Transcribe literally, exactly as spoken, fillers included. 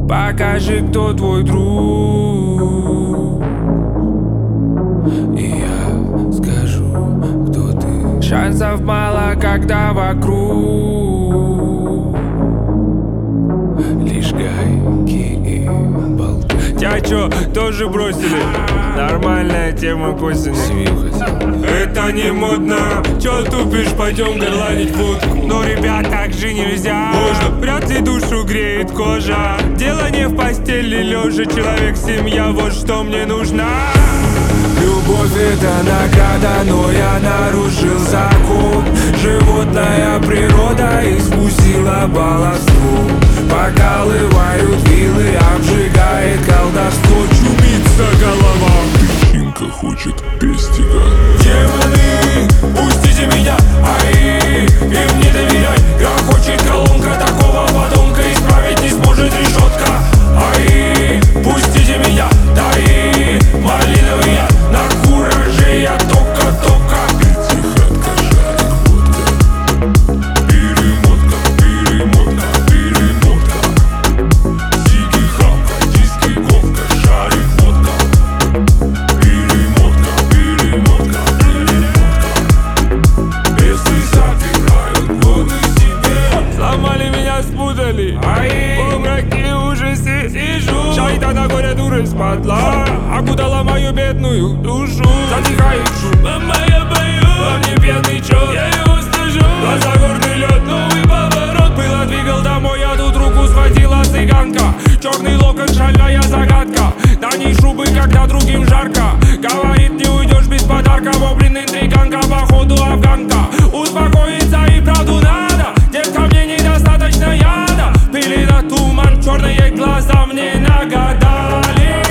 Покажи, кто твой друг, и я скажу, кто ты. Шансов мало, когда вокруг лишь гайки и болты. Тебя чё, тоже бросили? Нормальная тема к осени. Семью хотел. Это не модно. Чё тупишь, пойдем горланить водку. Но, ребят, так же нельзя. Можно. Вряд ли душу греет кожа. Дело не в постели лежа. Человек, семья, вот что мне нужна. Любовь — это награда, но я нарушил закон. Животная природа испустила баловство. Покалывают вилы, обжигает колдовство. Чумится голова, причинка хочет пестика. Демоны, пустите меня, ай, им не доверяй. Грохочет колонка, такого подонка исправить не сможет решетка. Ай, пустите меня, дай, малиновый я, на кураже я тока-тока. Пятихатка, шарик, водка, перемотка, перемотка, перемотка. Сиги, хамка, диски, ковка, шарик, водка. Перемотка, перемотка, перемотка. Если забирают годы себе. Сломали меня, спутали, ай, в мраке ужасе сижу. Шайтана горя дуры спадла, окутала мою бедную душу. Затихает шум, мама, я боюсь. Во мне пьяный чёрт, я его стыжу. Глаза горный лед, новый поворот. Было двигал домой, а тут руку схватила цыганка. Черный локон, шальная загадка. На ней шубы, когда другим жарко. Говорит, не уйдешь без подарка. Воблин интриганка, походу афганка. Успокоиться и правду надо. Детка, мне недостаточно яда. Пили на туман, черные глаза мне нагадали.